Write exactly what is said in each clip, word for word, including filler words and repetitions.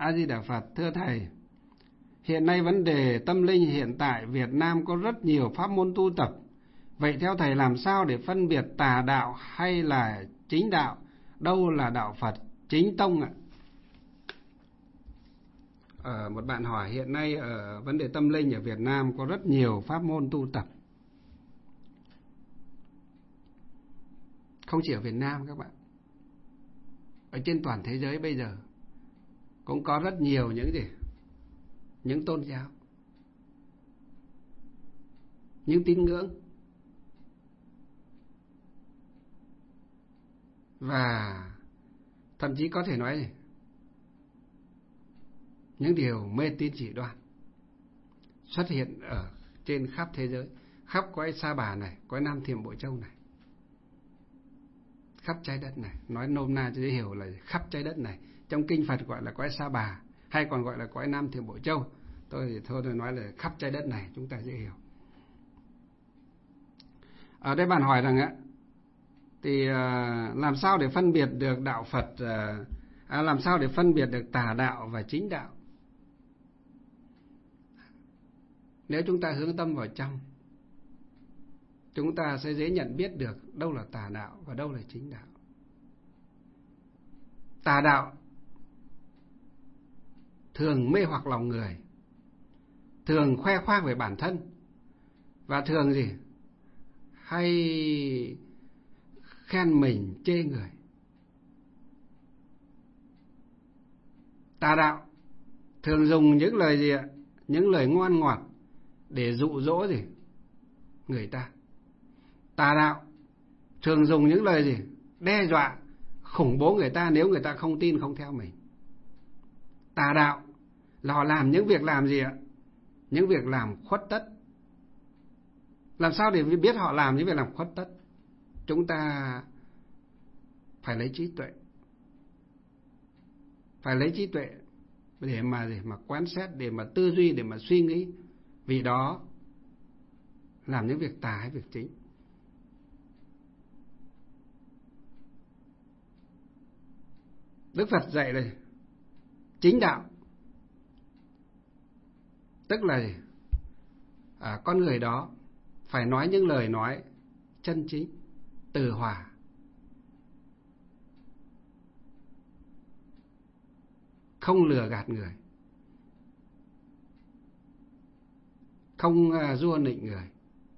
A Di Đà Phật. Thưa thầy, hiện nay vấn đề tâm linh hiện tại Việt Nam có rất nhiều pháp môn tu tập. Vậy theo thầy làm sao để phân biệt tà đạo hay là chính đạo? Đâu là đạo Phật chính tông ạ? À, một bạn hỏi hiện nay ở vấn đề tâm linh ở Việt Nam có rất nhiều pháp môn tu tập. Không chỉ ở Việt Nam các bạn, ở trên toàn thế giới bây giờ cũng có rất nhiều những gì, những tôn giáo, những tín ngưỡng, và thậm chí có thể nói gì, những điều mê tín dị đoan xuất hiện ở trên khắp thế giới, khắp cõi Sa Bà này, cõi Nam Thiểm Bộ Châu này, khắp trái đất này. Nói nôm na cho dễ hiểu là khắp trái đất này. Trong kinh Phật gọi là cõi Sa Bà, hay còn gọi là cõi Nam Thiểm Bộ Châu. Tôi thì thôi tôi nói là khắp trái đất này, chúng ta dễ hiểu. Ở đây bạn hỏi rằng á, thì làm sao để phân biệt được đạo Phật, à, làm sao để phân biệt được tà đạo và chính đạo? Nếu chúng ta hướng tâm vào trong, chúng ta sẽ dễ nhận biết được đâu là tà đạo và đâu là chính đạo. Tà đạo thường mê hoặc lòng người, thường khoe khoang về bản thân, và thường gì? Hay khen mình chê người. Tà đạo thường dùng những lời gì ạ? Những lời ngoan ngọt để dụ dỗ gì? Người ta. Tà đạo thường dùng những lời gì? Đe dọa, khủng bố người ta nếu người ta không tin, không theo mình. Tà đạo là họ làm những việc làm gì ạ? Những việc làm khuất tất. Làm sao để biết họ làm những việc làm khuất tất? Chúng ta phải lấy trí tuệ. Phải lấy trí tuệ để mà để mà quan sát, để mà tư duy, để mà suy nghĩ. Vì đó làm những việc tà hay việc chính. Đức Phật dạy là chính đạo, tức là gì? À, con người đó phải nói những lời nói chân chính, từ hòa, không lừa gạt người, không rua nịnh người,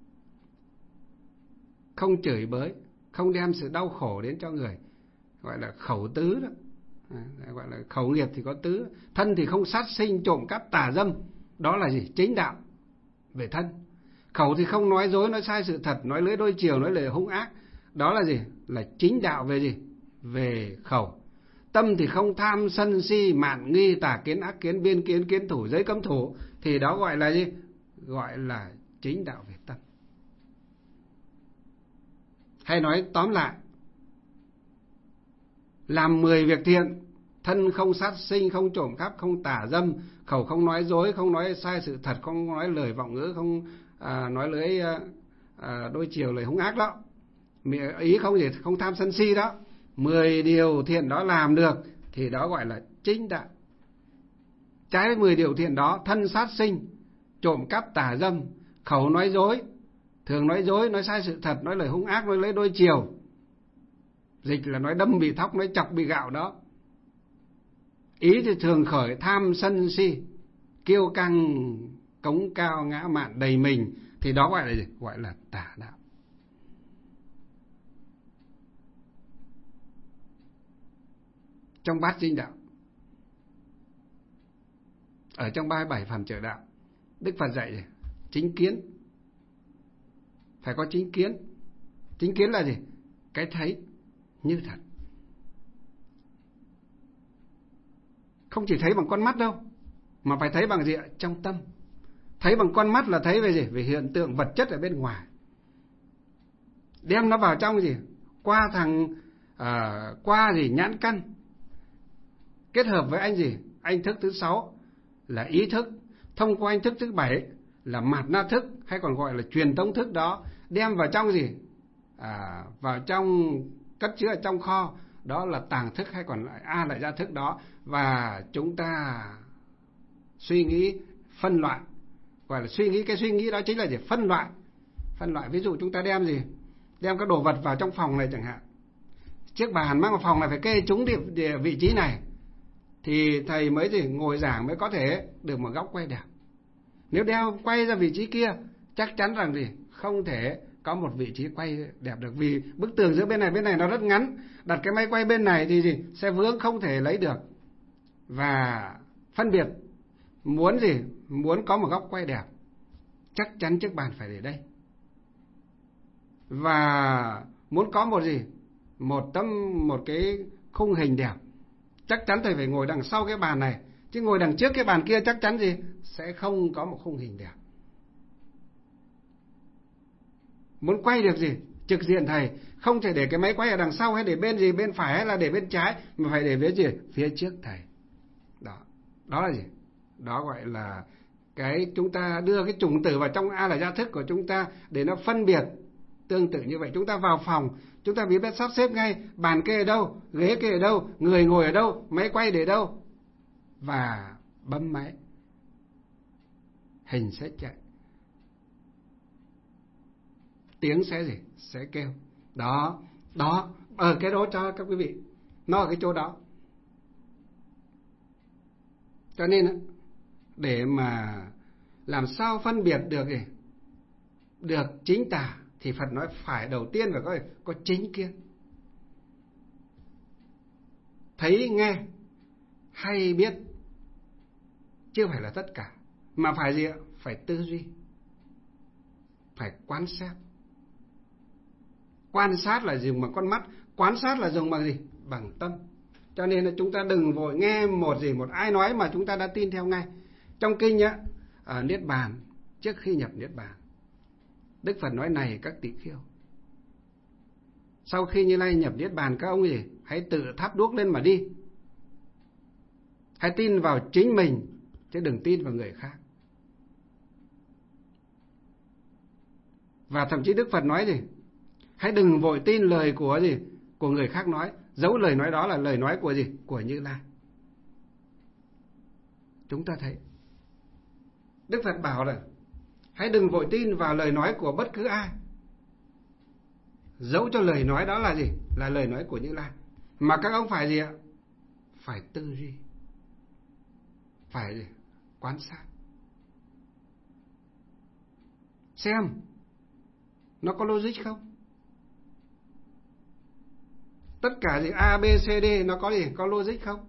không chửi bới, không đem sự đau khổ đến cho người, gọi là khẩu tứ đó. À, gọi là khẩu nghiệp thì có tứ. Thân thì không sát sinh, trộm cắp, tà dâm, đó là gì? Chính đạo về thân. Khẩu thì không nói dối, nói sai sự thật, nói lưỡi đôi chiều, nói lời hung ác, đó là gì? Là chính đạo về gì? Về khẩu. Tâm thì không tham sân si, mạn nghi, tà kiến, ác kiến, biên kiến, kiến thủ, giới cấm thủ, thì đó gọi là gì? Gọi là chính đạo về tâm. Hay nói tóm lại, làm mười việc thiện: thân không sát sinh, không trộm cắp, không tà dâm, khẩu không nói dối, không nói sai sự thật, không nói lời vọng ngữ, không à, nói lưỡi à, đôi chiều, lời hung ác đó, ý không gì, không tham sân si đó. Mười điều thiện đó làm được thì đó gọi là chính đạo. Trái với mười điều thiện đó, thân sát sinh, trộm cắp, tà dâm, khẩu nói dối, thường nói dối, nói sai sự thật, nói lời hung ác, nói lưỡi đôi chiều, dịch là nói đâm bị thóc, nói chọc bị gạo đó. Ý thì thường khởi tham sân si, kiêu căng, cống cao, ngã mạn, đầy mình, thì đó gọi là gì? Gọi là tà đạo. Trong bát chính đạo, ở trong ba mươi bảy phẩm trợ đạo, Đức Phật dạy gì? Chính kiến. Phải có chính kiến. Chính kiến là gì? Cái thấy như thật. Không chỉ thấy bằng con mắt đâu, mà phải thấy bằng gì ạ? Trong tâm. Thấy bằng con mắt là thấy về gì? Về hiện tượng vật chất ở bên ngoài. Đem nó vào trong gì? Qua thằng à, qua gì? Nhãn căn. Kết hợp với anh gì? Anh thức thứ sáu là ý thức. Thông qua anh thức thứ bảy là mạt na thức, hay còn gọi là truyền tống thức đó, đem vào trong gì? À, vào trong, cất chứa ở trong kho, đó là tàng thức hay còn lại A lại gia thức đó, và chúng ta suy nghĩ phân loại, gọi là suy nghĩ, cái suy nghĩ đó chính là gì? Phân loại. Phân loại, ví dụ chúng ta đem gì? Đem các đồ vật vào trong phòng này chẳng hạn. Chiếc bàn mang vào phòng này phải kê trúng địa, địa vị trí này thì thầy mới gì ngồi giảng mới có thể được một góc quay đẹp. Nếu đeo quay ra vị trí kia, chắc chắn rằng gì không thể có một vị trí quay đẹp được, vì bức tường giữa bên này bên này nó rất ngắn, đặt cái máy quay bên này thì gì sẽ vướng, không thể lấy được. Và phân biệt, muốn gì muốn có một góc quay đẹp, chắc chắn chiếc bàn phải để đây. Và muốn có một gì một tấm một cái khung hình đẹp, chắc chắn thầy phải ngồi đằng sau cái bàn này, chứ ngồi đằng trước cái bàn kia chắc chắn gì sẽ không có một khung hình đẹp. Muốn quay được gì trực diện thầy, không thể để cái máy quay ở đằng sau hay để bên gì bên phải hay là để bên trái, mà phải để phía gì phía trước thầy. Đó, đó là gì? Đó gọi là cái chúng ta đưa cái chủng tử vào trong A là gia thức của chúng ta để nó phân biệt. Tương tự như vậy, chúng ta vào phòng, chúng ta biết sắp xếp ngay bàn kê ở đâu, ghế kê ở đâu, người ngồi ở đâu, máy quay để đâu, và bấm máy, hình sẽ chạy, tiếng sẽ gì sẽ kêu. Đó, đó, ở cái đó cho các quý vị, nó ở cái chỗ đó. Cho nên để mà làm sao phân biệt được gì được chính tà thì Phật nói phải đầu tiên phải có có chính kiến. Thấy nghe hay biết chưa phải là tất cả, mà phải gì ạ? Phải tư duy, phải quan sát. Quan sát là dùng bằng con mắt, quan sát là dùng bằng gì? Bằng tâm. Cho nên là chúng ta đừng vội nghe một gì một ai nói mà chúng ta đã tin theo ngay. Trong kinh á, ở Niết Bàn, trước khi nhập Niết Bàn, Đức Phật nói này các tỳ kheo, sau khi Như Lai nhập Niết Bàn, các ông gì hãy tự thắp đuốc lên mà đi. Hãy tin vào chính mình chứ đừng tin vào người khác. Và thậm chí Đức Phật nói gì? Hãy đừng vội tin lời của gì? Của người khác nói, dẫu lời nói đó là lời nói của gì? Của Như Lai. Chúng ta thấy Đức Phật bảo là hãy đừng vội tin vào lời nói của bất cứ ai, dẫu cho lời nói đó là gì? Là lời nói của Như Lai. Mà các ông phải gì ạ? Phải tư duy, phải gì? Quan sát, xem nó có logic không. Tất cả gì A, B, C, D nó có gì? Có logic không?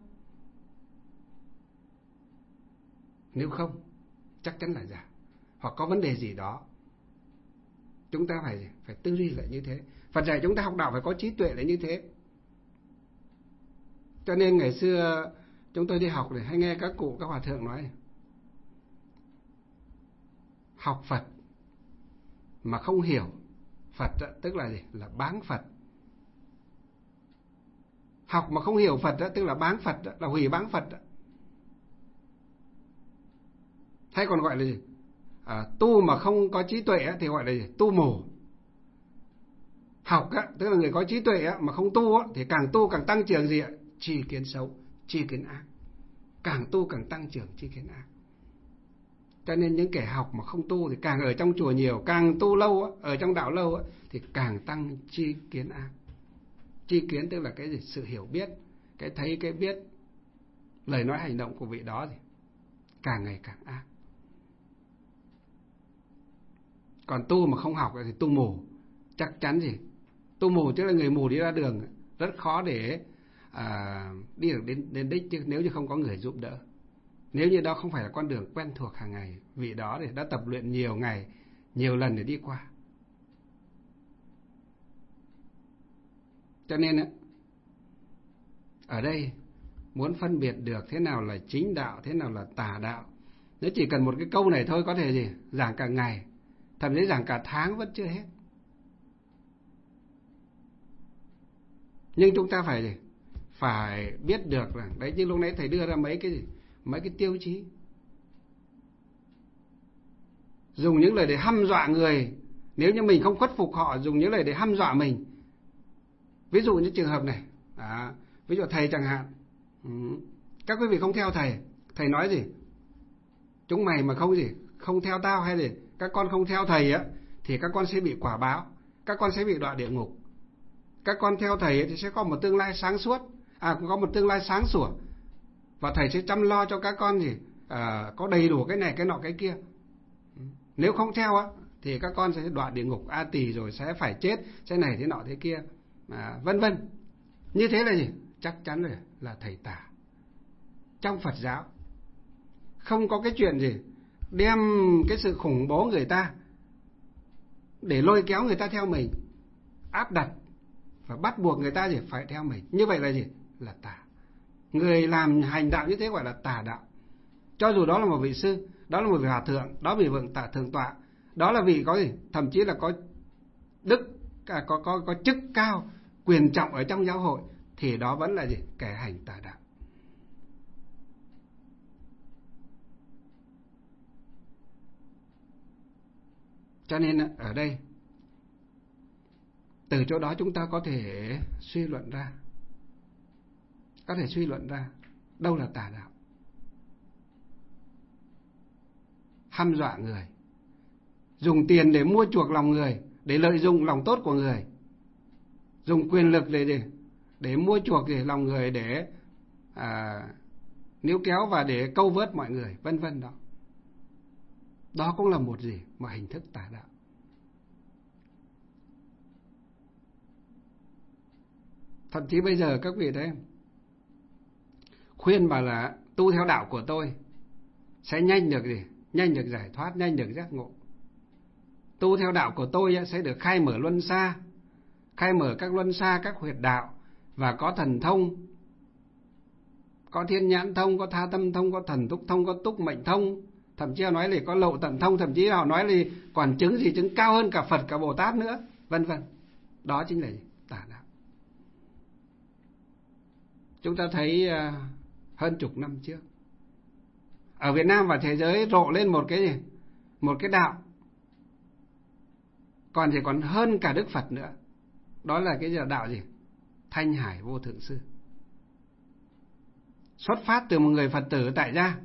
Nếu không, chắc chắn là giả, hoặc có vấn đề gì đó. Chúng ta phải phải tư duy lại như thế. Phật dạy chúng ta học đạo phải có trí tuệ lại như thế. Cho nên ngày xưa chúng tôi đi học để hay nghe các cụ, các hòa thượng nói, học Phật mà không hiểu Phật tức là gì? Là báng Phật. Học mà không hiểu Phật tức là báng Phật, là hủy báng Phật. Hay còn gọi là gì? À, tu mà không có trí tuệ thì gọi là gì? Tu mù. Học á, tức là người có trí tuệ á, mà không tu á, thì càng tu càng tăng trưởng gì ạ? Tri kiến xấu, tri kiến ác. Càng tu càng tăng trưởng tri kiến ác. Cho nên những kẻ học mà không tu thì càng ở trong chùa nhiều, càng tu lâu á, ở trong đạo lâu á, thì càng tăng tri kiến ác. Tri kiến tức là cái gì? Sự hiểu biết, cái thấy, cái biết, lời nói hành động của vị đó thì càng ngày càng ác. Còn tu mà không học thì tu mù. Chắc chắn gì? Tu mù tức là người mù đi ra đường, rất khó để à, đi được đến, đến đích chứ, nếu như không có người giúp đỡ. Nếu như đó không phải là con đường quen thuộc hàng ngày, vị đó thì đã tập luyện nhiều ngày, nhiều lần để đi qua. Cho nên ở đây muốn phân biệt được thế nào là chính đạo, thế nào là tà đạo, nếu chỉ cần một cái câu này thôi có thể gì giảng cả ngày, thậm chí giảng cả tháng vẫn chưa hết. Nhưng chúng ta phải gì? Phải biết được là đấy, như lúc nãy thầy đưa ra mấy cái gì? Mấy cái tiêu chí. Dùng những lời để hăm dọa người, nếu như mình không khuất phục họ, dùng những lời để hăm dọa mình. Ví dụ như trường hợp này, À, ví dụ thầy chẳng hạn, ừ. Các quý vị không theo thầy, thầy nói gì? Chúng mày mà không gì, không theo tao hay gì, các con không theo thầy á, thì các con sẽ bị quả báo, các con sẽ bị đọa địa ngục. Các con theo thầy ấy, thì sẽ có một tương lai sáng suốt, à có một tương lai sáng sủa, và thầy sẽ chăm lo cho các con gì, à, có đầy đủ cái này cái nọ cái kia. Nếu không theo á, thì các con sẽ đọa địa ngục A Tỳ, rồi sẽ phải chết, sẽ này thế nọ thế kia, à, vân vân. Như thế là gì? Chắc chắn là là thầy tà. Trong Phật giáo không có cái chuyện gì đem cái sự khủng bố người ta để lôi kéo người ta theo mình, áp đặt và bắt buộc người ta gì phải theo mình. Như vậy là gì? Là tà. Người làm hành đạo như thế gọi là tà đạo. Cho dù đó là một vị sư, đó là một vị hòa thượng, đó là vị vượng tạ thượng tọa, đó là vị có gì, thậm chí là có đức, à, có có có chức cao, quyền trọng ở trong giáo hội, thì đó vẫn là gì? Kẻ hành tà đạo. Cho nên ở đây, từ chỗ đó chúng ta có thể suy luận ra, có thể suy luận ra đâu là tà đạo. Hăm dọa người, dùng tiền để mua chuộc lòng người, để lợi dụng lòng tốt của người, dùng quyền lực để để, để mua chuộc để lòng người, để à, níu kéo và để câu vớt mọi người, vân vân đó. Đó cũng là một gì? Một hình thức tà đạo. Thậm chí bây giờ các vị thấy, khuyên bảo là tu theo đạo của tôi sẽ nhanh được gì? Nhanh được giải thoát, nhanh được giác ngộ. Tu theo đạo của tôi sẽ được khai mở luân xa, khai mở các luân xa, các huyệt đạo, và có thần thông, có thiên nhãn thông, có tha tâm thông, có thần túc thông, có túc mệnh thông, thậm chí họ nói là có lộ tận thông, thậm chí họ nói là còn chứng gì chứng cao hơn cả Phật, cả Bồ Tát nữa, vân vân. Đó chính là gì? Tà đạo. Chúng ta thấy uh, hơn chục năm trước, ở Việt Nam và thế giới rộ lên một cái gì? Một cái đạo còn thì còn hơn cả Đức Phật nữa. Đó là cái đạo gì? Thanh Hải Vô Thượng Sư. Xuất phát từ một người Phật tử tại gia,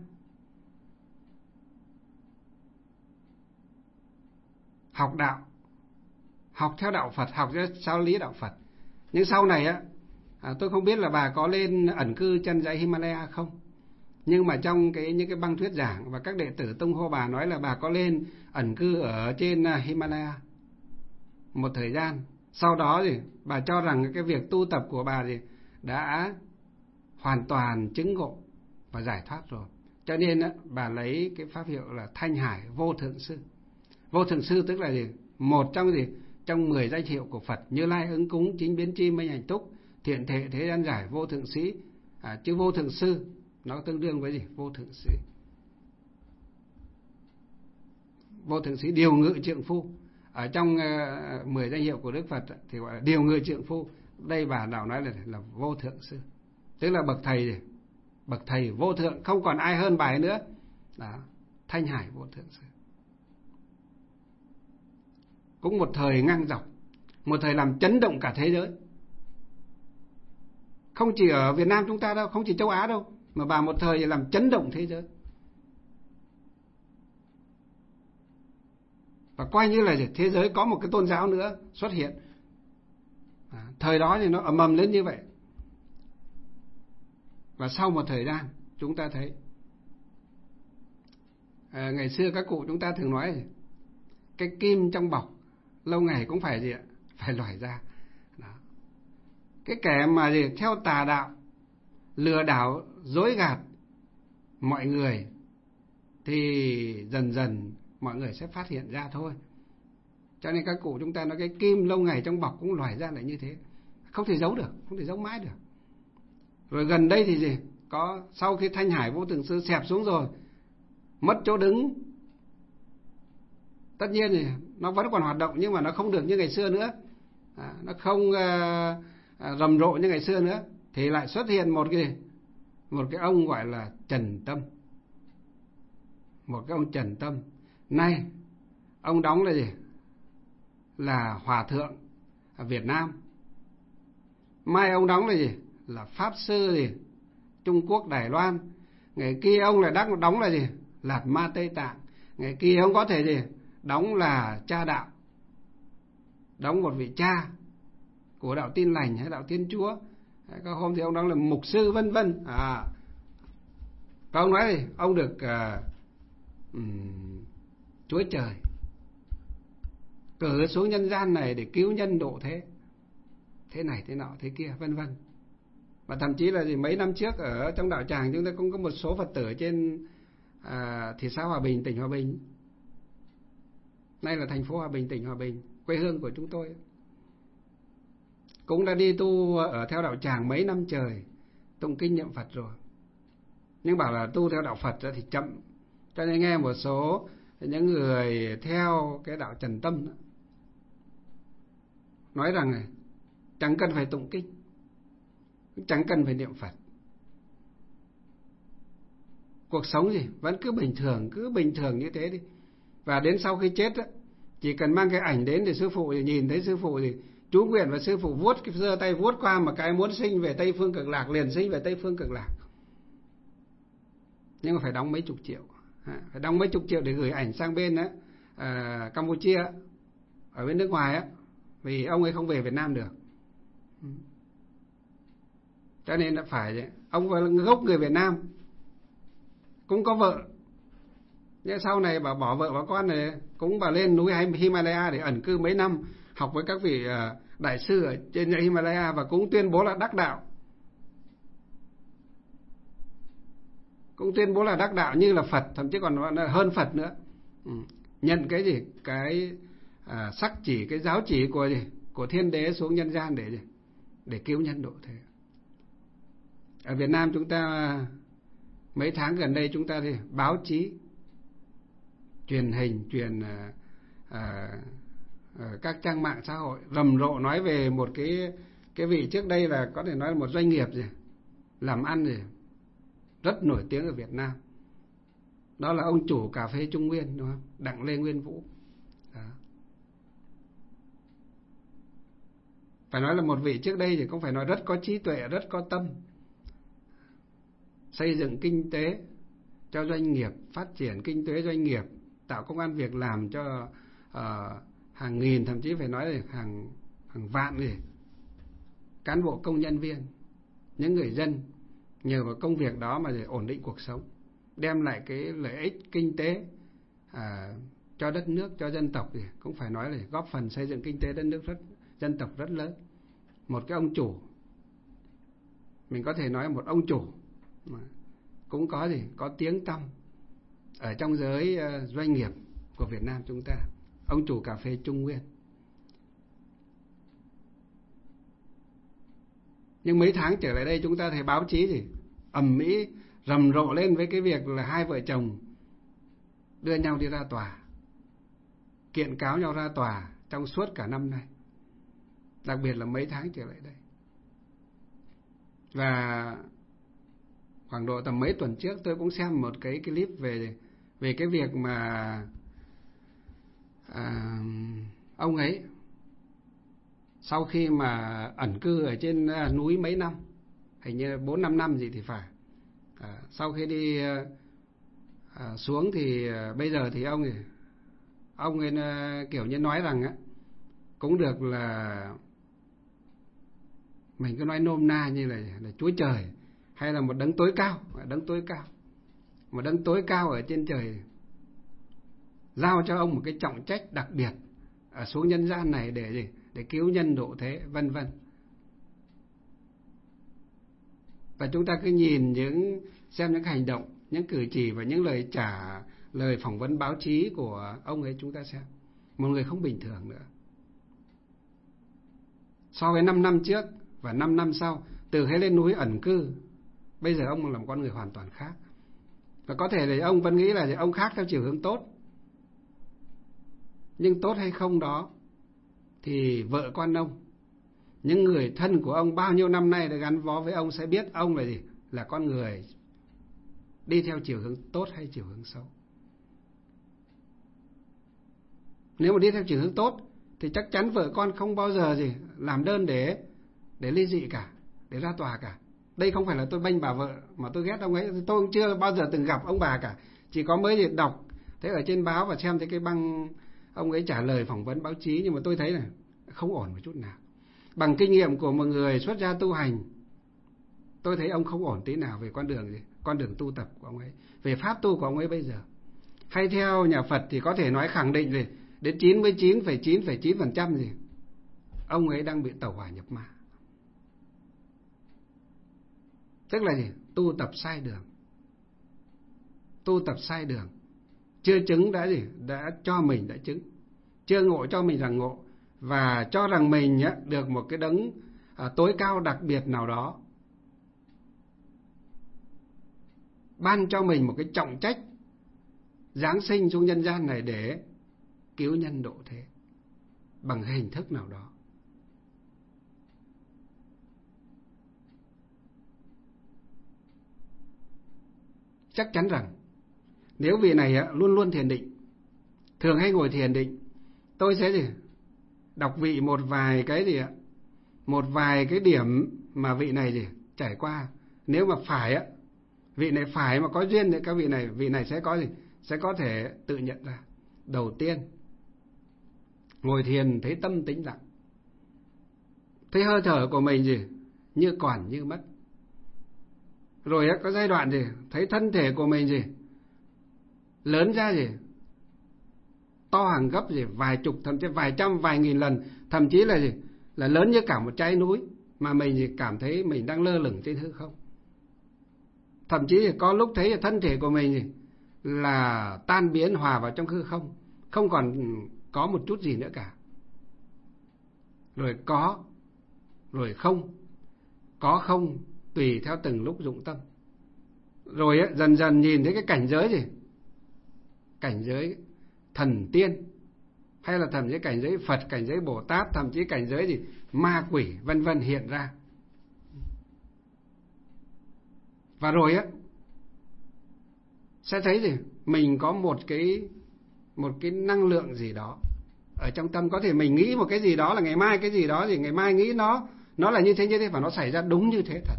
học đạo, học theo đạo Phật, học theo giáo lý đạo Phật. Nhưng sau này á, à, tôi không biết là bà có lên ẩn cư chân dãy Himalaya không, nhưng mà trong cái những cái băng thuyết giảng và các đệ tử tung hô bà nói là bà có lên ẩn cư ở trên Himalaya một thời gian. Sau đó thì bà cho rằng cái việc tu tập của bà thì đã hoàn toàn chứng ngộ và giải thoát rồi. Cho nên á, bà lấy cái pháp hiệu là Thanh Hải Vô Thượng Sư. Vô Thượng Sư tức là gì? Một trong gì? Trong mười danh hiệu của Phật: Như Lai, Ứng Cúng, Chính Biến Chi, Minh Hạnh Túc, Thiện Thệ, Thế Gian Giải, Vô Thượng Sĩ. À, chứ Vô Thượng Sư nó tương đương với gì? Vô Thượng Sĩ. Vô Thượng Sĩ điều ngự trượng phu. Ở trong uh, mười danh hiệu của Đức Phật thì gọi là điều ngự trượng phu. Đây bà đạo nói là là Vô Thượng Sư, tức là bậc thầy gì? Bậc thầy vô thượng, không còn ai hơn bà ấy nữa. Đó, Thanh Hải Vô Thượng Sư. Cũng một thời ngang dọc, một thời làm chấn động cả thế giới. Không chỉ ở Việt Nam chúng ta đâu, không chỉ châu Á đâu, mà bà một thời làm chấn động thế giới. Và coi như là thế giới có một cái tôn giáo nữa xuất hiện. À, thời đó thì nó ầm ầm lên như vậy. Và sau một thời gian chúng ta thấy, à, ngày xưa các cụ chúng ta thường nói cái kim trong bọc lâu ngày cũng phải gì ạ? Phải lòi ra. Đó. Cái kẻ mà gì theo tà đạo, lừa đảo, dối gạt mọi người thì dần dần mọi người sẽ phát hiện ra thôi. Cho nên các cụ chúng ta nói cái kim lâu ngày trong bọc cũng lòi ra lại như thế, không thể giấu được, không thể giấu mãi được. Rồi gần đây thì gì? Có sau khi Thanh Hải Vô Thượng Sư xẹp xuống rồi, mất chỗ đứng. Tất nhiên thì nó vẫn còn hoạt động, nhưng mà nó không được như ngày xưa nữa. À, nó không uh, rầm rộ như ngày xưa nữa. Thì lại xuất hiện một cái một cái ông gọi là Trần Tâm. Một cái ông Trần Tâm. Nay ông đóng là gì? Là hòa thượng ở Việt Nam. Mai ông đóng là gì? là pháp sư gì Trung Quốc Đài Loan, ngày kia ông lại đắc đóng là gì Lạt Ma Tây Tạng, ngày kia ông có thể gì đóng là cha đạo, đóng một vị cha của đạo Tin Lành hay đạo Thiên Chúa, có hôm thì ông đóng là mục sư vân vân. À, và ông nói gì ông được uh, um, Chúa Trời cử xuống nhân gian này để cứu nhân độ thế, thế này thế nọ thế kia vân vân. Và thậm chí là gì mấy năm trước ở trong đạo tràng chúng ta cũng có một số Phật tử trên à, thị xã Hòa Bình, tỉnh Hòa Bình, nay là thành phố Hòa Bình, tỉnh Hòa Bình, quê hương của chúng tôi, cũng đã đi tu ở theo đạo tràng mấy năm trời, tụng kinh niệm Phật rồi, nhưng bảo là tu theo đạo Phật thì chậm. Cho nên nghe một số những người theo cái đạo Trần Tâm đó, nói rằng này, chẳng cần phải tụng kinh, chẳng cần phải niệm Phật, cuộc sống gì vẫn cứ bình thường, cứ bình thường như thế đi. Và đến sau khi chết á, chỉ cần mang cái ảnh đến thì sư phụ thì nhìn thấy sư phụ thì chú nguyện và sư phụ vuốt cái giơ tay vuốt qua một cái muốn sinh về Tây Phương Cực Lạc liền sinh về Tây Phương Cực Lạc. Nhưng mà phải đóng mấy chục triệu, phải đóng mấy chục triệu để gửi ảnh sang bên á, à, Campuchia, ở bên nước ngoài á, vì ông ấy không về Việt Nam được. Cho nên là phải, ông là gốc người Việt Nam, cũng có vợ, nhưng sau này bà bỏ vợ bỏ con này, cũng bà lên núi Himalaya để ẩn cư mấy năm, học với các vị đại sư ở trên Himalaya và cũng tuyên bố là đắc đạo, cũng tuyên bố là đắc đạo như là Phật, thậm chí còn hơn Phật nữa. Ừ. Nhận cái gì cái à, sắc chỉ, cái giáo chỉ của gì của Thiên Đế xuống nhân gian để gì để cứu nhân độ thế. Ở Việt Nam chúng ta mấy tháng gần đây chúng ta thì báo chí, truyền hình, truyền à, à, à, các trang mạng xã hội rầm rộ nói về một cái cái vị trước đây là có thể nói là một doanh nghiệp gì làm ăn gì rất nổi tiếng ở Việt Nam. Đó là ông chủ cà phê Trung Nguyên, đúng không? Đặng Lê Nguyên Vũ. Đó. Phải nói là một vị trước đây thì cũng phải nói rất có trí tuệ, rất có tâm, xây dựng kinh tế cho doanh nghiệp, phát triển kinh tế doanh nghiệp, tạo công ăn việc làm cho uh, hàng nghìn, thậm chí phải nói là hàng hàng vạn gì cán bộ công nhân viên, những người dân nhờ vào công việc đó mà để ổn định cuộc sống, đem lại cái lợi ích kinh tế à, cho đất nước, cho dân tộc thì cũng phải nói là góp phần xây dựng kinh tế đất nước rất dân tộc rất lớn. Một cái ông chủ, mình có thể nói một ông chủ mà cũng có gì có tiếng tăm ở trong giới uh, doanh nghiệp của Việt Nam chúng ta, ông chủ cà phê Trung Nguyên. Nhưng mấy tháng trở lại đây chúng ta thấy báo chí gì ầm ĩ rầm rộ lên với cái việc là hai vợ chồng đưa nhau đi ra tòa, kiện cáo nhau ra tòa trong suốt cả năm nay, đặc biệt là mấy tháng trở lại đây. Và khoảng độ tầm mấy tuần trước tôi cũng xem một cái clip về về cái việc mà à, ông ấy sau khi mà ẩn cư ở trên núi mấy năm, hình như bốn năm năm gì thì phải, à, sau khi đi à, xuống thì à, bây giờ thì ông ấy, ông ấy kiểu như nói rằng á, cũng được là mình cứ nói nôm na như là, là Chúa Trời hay là một đấng tối cao, đấng tối cao, một đấng tối cao ở trên trời giao cho ông một cái trọng trách đặc biệt ở xuống nhân gian này để gì để cứu nhân độ thế vân vân. Và chúng ta cứ nhìn những xem những hành động, những cử chỉ và những lời trả lời phỏng vấn báo chí của ông ấy, chúng ta xem một người không bình thường nữa. So với năm năm trước và năm năm sau, từ khi lên núi ẩn cư, bây giờ ông là một con người hoàn toàn khác. Và có thể là ông vẫn nghĩ là ông khác theo chiều hướng tốt, nhưng tốt hay không đó thì vợ con ông, những người thân của ông bao nhiêu năm nay đã gắn bó với ông sẽ biết ông là gì, là con người đi theo chiều hướng tốt hay chiều hướng xấu. Nếu mà đi theo chiều hướng tốt thì chắc chắn vợ con không bao giờ gì làm đơn để để ly dị cả, để ra tòa cả. Đây không phải là tôi bênh bà vợ mà tôi ghét ông ấy, tôi cũng chưa bao giờ từng gặp ông bà cả, chỉ có mới thì đọc thế ở trên báo và xem thấy cái băng ông ấy trả lời phỏng vấn báo chí, nhưng mà tôi thấy là không ổn một chút nào. Bằng kinh nghiệm của một người xuất gia tu hành, tôi thấy ông không ổn tí nào về con đường gì, con đường tu tập của ông ấy, về pháp tu của ông ấy bây giờ. Hay theo nhà Phật thì có thể nói khẳng định gì đến chín mươi chín phẩy chín phẩy chín phần trăm gì ông ấy đang bị tẩu hỏa nhập ma. Tức là gì? Tu tập sai đường. Tu tập sai đường. Chưa chứng đã gì? Đã cho mình đã chứng. Chưa ngộ cho mình rằng ngộ. Và cho rằng mình á, được một cái đấng à, tối cao đặc biệt nào đó ban cho mình một cái trọng trách giáng sinh xuống nhân gian này để cứu nhân độ thế bằng hình thức nào đó. Chắc chắn rằng nếu vị này á, luôn luôn thiền định, thường hay ngồi thiền định, tôi sẽ gì? Đọc vị một vài cái gì ạ? Một vài cái điểm mà vị này gì? Trải qua. Nếu mà phải á, vị này phải mà có duyên thì các vị này, vị này sẽ có gì? Sẽ có thể tự nhận ra. Đầu tiên, ngồi thiền thấy tâm tĩnh lặng, thấy hơi thở của mình gì? Như còn như mất. Rồi á, có giai đoạn gì? Thấy thân thể của mình gì? Lớn ra gì? To hàng gấp gì? Vài chục, thậm chí vài trăm, vài nghìn lần. Thậm chí là gì? Là lớn như cả một trái núi. Mà mình gì? Cảm thấy mình đang lơ lửng trên hư không. Thậm chí là có lúc thấy thân thể của mình gì? Là tan biến hòa vào trong hư không, không còn có một chút gì nữa cả. Rồi có, rồi không. Có không tùy theo từng lúc dụng tâm. Rồi ấy, dần dần nhìn thấy cái cảnh giới gì? Cảnh giới thần tiên, hay là thậm chí cảnh giới Phật, cảnh giới Bồ Tát, thậm chí cảnh giới gì? Ma quỷ vân vân hiện ra. Và rồi á, sẽ thấy gì? Mình có một cái một cái năng lượng gì đó ở trong tâm. Có thể mình nghĩ một cái gì đó là ngày mai cái gì đó gì, ngày mai nghĩ nó nó là như thế như thế, và nó xảy ra đúng như thế thật.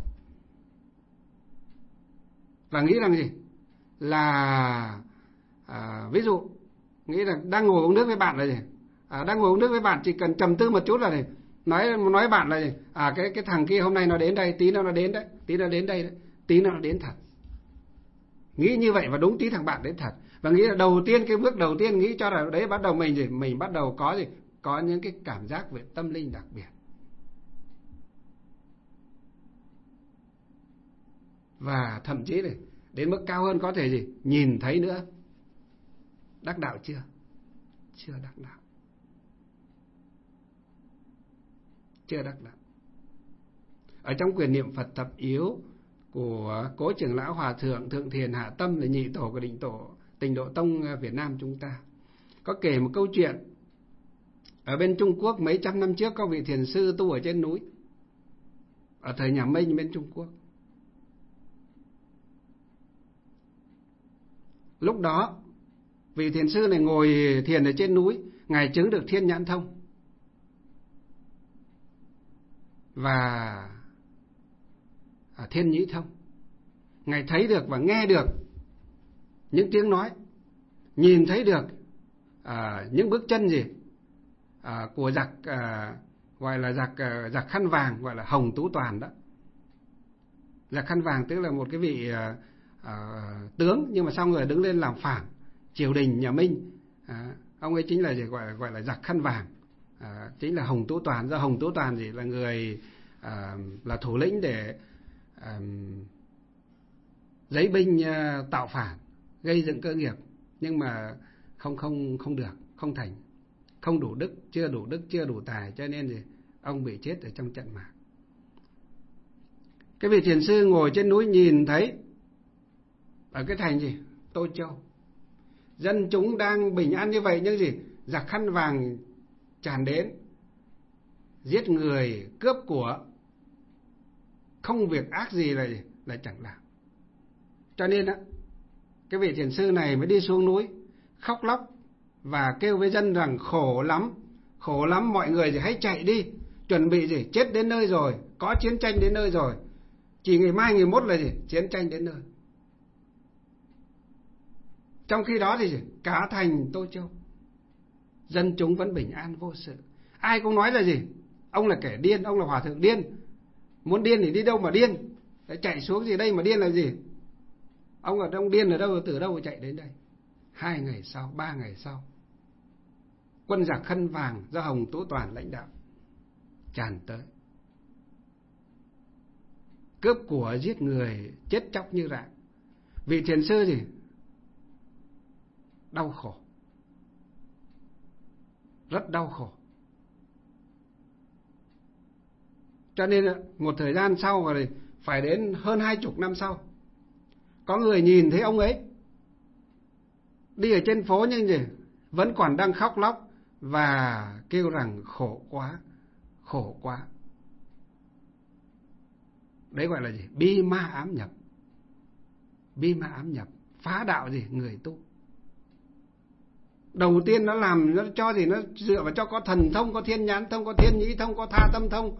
Và nghĩ rằng gì? Là à, ví dụ nghĩ là đang ngồi uống nước với bạn là gì? À, đang ngồi uống nước với bạn chỉ cần trầm tư một chút là gì? Nói nói bạn là gì? À cái cái thằng kia hôm nay nó đến đây, tí nữa nó đến đấy, tí nữa nó đến đây đấy, tí nữa nó đến thật. Nghĩ như vậy và đúng tí thằng bạn đến thật. Và nghĩ là đầu tiên, cái bước đầu tiên nghĩ cho là đấy, bắt đầu mình gì? Mình bắt đầu có gì? Có những cái cảm giác về tâm linh đặc biệt. Và thậm chí này, đến mức cao hơn có thể gì? Nhìn thấy nữa. Đắc đạo chưa? Chưa đắc đạo. Chưa đắc đạo. Ở trong quyển niệm Phật thập yếu của Cố Trưởng lão Hòa thượng Thượng Thiền Hạ Tâm, là nhị tổ của định tổ Tịnh Độ Tông Việt Nam chúng ta, có kể một câu chuyện. Ở bên Trung Quốc mấy trăm năm trước có vị thiền sư tu ở trên núi, ở thời nhà Minh bên Trung Quốc. Lúc đó vị thiền sư này ngồi thiền ở trên núi, ngài chứng được thiên nhãn thông và thiên nhĩ thông. Ngài thấy được và nghe được những tiếng nói, nhìn thấy được à, những bước chân gì à, của giặc à, gọi là giặc à, giặc khăn vàng, gọi là Hồng Tú Toàn đó. Giặc khăn vàng tức là một cái vị à, à, tướng, nhưng mà sau người đứng lên làm phản triều đình nhà Minh. À, ông ấy chính là gì? Gọi là, gọi là giặc khăn vàng, à, chính là Hồng Tú Toàn. Do Hồng Tú Toàn gì là người à, là thủ lĩnh để à, giấy binh à, tạo phản, gây dựng cơ nghiệp, nhưng mà không không không được, không thành, không đủ đức, chưa đủ đức, chưa đủ tài, cho nên gì ông bị chết ở trong trận mạc. Cái vị thiền sư ngồi trên núi nhìn thấy ở cái thành gì Tô Châu, dân chúng đang bình an như vậy, nhưng gì giặc khăn vàng tràn đến, giết người, cướp của, không việc ác gì là là chẳng làm. Cho nên á, cái vị thiền sư này mới đi xuống núi khóc lóc và kêu với dân rằng khổ lắm, khổ lắm, mọi người thì hãy chạy đi, chuẩn bị gì? Chết đến nơi rồi, có chiến tranh đến nơi rồi. Chỉ ngày mai ngày mốt là gì? Chiến tranh đến nơi. Trong khi đó thì gì? Cả thành Tô Châu, dân chúng vẫn bình an vô sự. Ai cũng nói là gì? Ông là kẻ điên, ông là hòa thượng điên. Muốn điên thì đi đâu mà điên? Chạy xuống gì đây mà điên là gì? Ông ở trong điên ở đâu, từ đâu mà chạy đến đây? Hai ngày sau, ba ngày sau, quân giặc khăn vàng do Hồng Tú Toàn lãnh đạo tràn tới, cướp của, giết người, chết chóc như rạng. Vị thiền sư gì? Đau khổ, rất đau khổ. Cho nên một thời gian sau, và phải đến hơn hai chục năm sau, có người nhìn thấy ông ấy đi ở trên phố nhưng gì vẫn còn đang khóc lóc và kêu rằng khổ quá, khổ quá. Đấy gọi là gì? Bi ma ám nhập. Bi ma ám nhập, phá đạo gì? Người tu. Đầu tiên nó làm, nó cho gì? Nó dựa vào cho có thần thông, có thiên nhãn thông, có thiên nhĩ thông, có tha tâm thông,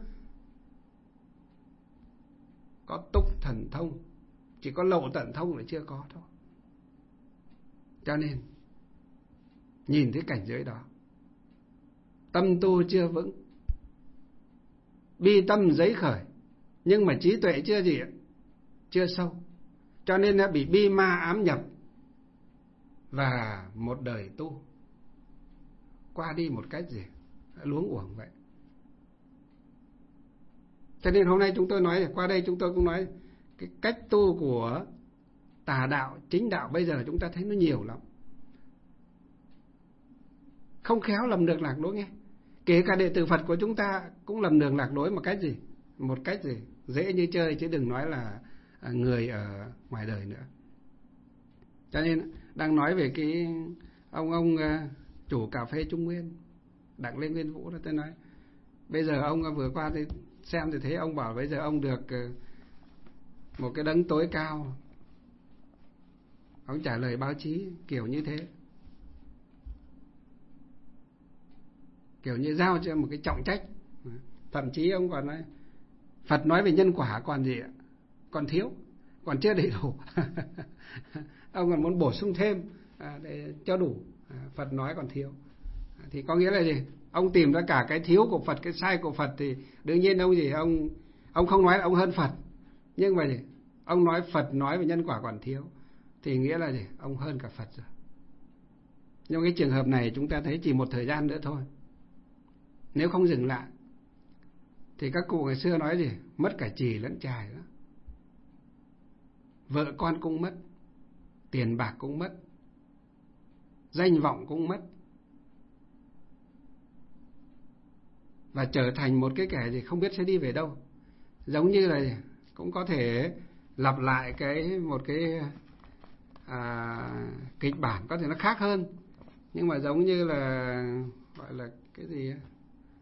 có túc thần thông. Chỉ có lậu tận thông là chưa có thôi. Cho nên nhìn thấy cảnh giới đó, tâm tu chưa vững, bi tâm giấy khởi, nhưng mà trí tuệ chưa gì? Chưa sâu. Cho nên đã bị bi ma ám nhập, và một đời tu qua đi một cách gì? Luống uổng vậy. Cho nên hôm nay chúng tôi nói, qua đây chúng tôi cũng nói cái cách tu của tà đạo, chính đạo bây giờ chúng ta thấy nó nhiều lắm. Không khéo lầm đường lạc lối nghe. Kể cả đệ tử Phật của chúng ta cũng lầm đường lạc lối một cách gì? Một cách gì? Dễ như chơi, chứ đừng nói là người ở ngoài đời nữa. Cho nên đang nói về cái ông ông chủ cà phê Trung Nguyên, Đặng Lê Nguyên Vũ đó, tôi nói bây giờ ông vừa qua thì xem thì thấy ông bảo bây giờ ông được một cái đấng tối cao, ông trả lời báo chí kiểu như thế, kiểu như giao cho một cái trọng trách. Thậm chí ông còn nói Phật nói về nhân quả còn gì ạ? Còn thiếu, còn chưa đầy đủ. Ông còn muốn bổ sung thêm để cho đủ. Phật nói còn thiếu. Thì có nghĩa là gì? Ông tìm ra cả cái thiếu của Phật, cái sai của Phật, thì đương nhiên ông gì ông ông không nói là ông hơn Phật, nhưng mà gì? Ông nói Phật nói về nhân quả còn thiếu, thì nghĩa là gì? Ông hơn cả Phật rồi. Nhưng cái trường hợp này chúng ta thấy chỉ một thời gian nữa thôi. Nếu không dừng lại thì các cụ ngày xưa nói gì? Mất cả chì lẫn chài đó. Vợ con cũng mất, tiền bạc cũng mất, danh vọng cũng mất, và trở thành một cái kẻ gì không biết sẽ đi về đâu. Giống như là cũng có thể lặp lại cái một cái à, kịch bản có thể nó khác hơn, nhưng mà giống như là gọi là cái gì ấy?